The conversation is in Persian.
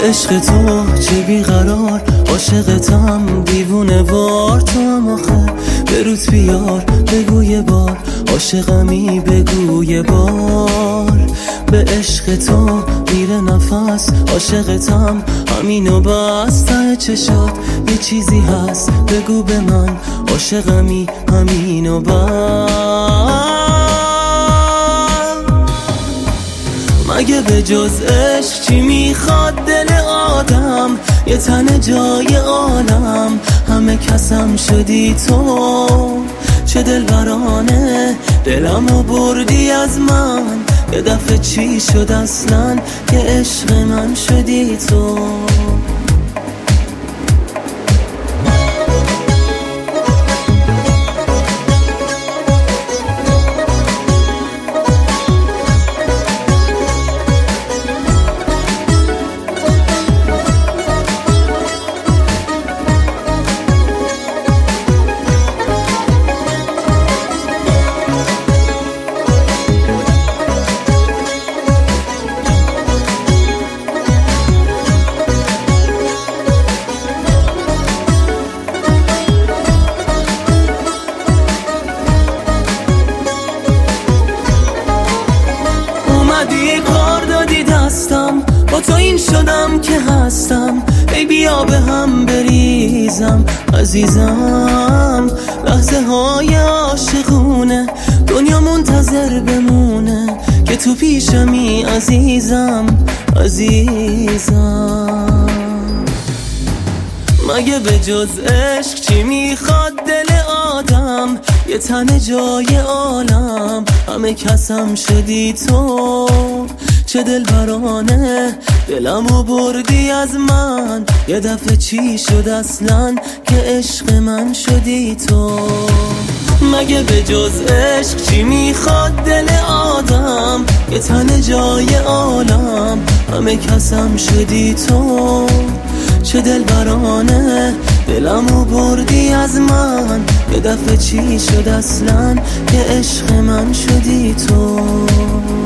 عشق تو چه بیقرار، عاشقتم دیوونه وار. تو هم آخه به روت بیار، بگو یه بار عاشقمی، بگو یه بار. به عشق تو میره نفس، عاشقتم همینو بس. ته چشات یه چیزی هست، بگو به من عاشقمی، همینو بس. مگه به جز عشق چی میخواد دل آدم؟ یه تن جای عالم، همه کسم شدی تو. چه دلبرانه دلمو بردی از من، یه دفعه چی شد اصلا که عشق من شدی تو. کار دادی دستم، با تو این شدم که هستم. ای بیا به هم بریزم عزیزم، لحظه های عاشقونه دنیا منتظر بمونه که تو پیشمی عزیزم عزیزم. مگه به جز عشق چی میخواد دل آدم؟ یه تن جای عالم، همه کسم شدی تو. چه دلبرانه دلمو بردی از من، یه دفعه چی شد اصلا که عشق من شدی تو. مگه به جز عشق چی میخواد دل آدم؟ یه تن جای عالم، همه کسم شدی تو. چه دلبرانه دلمو بردی از من، یه دفعه چی شد اصلا که عشق من شدی تو.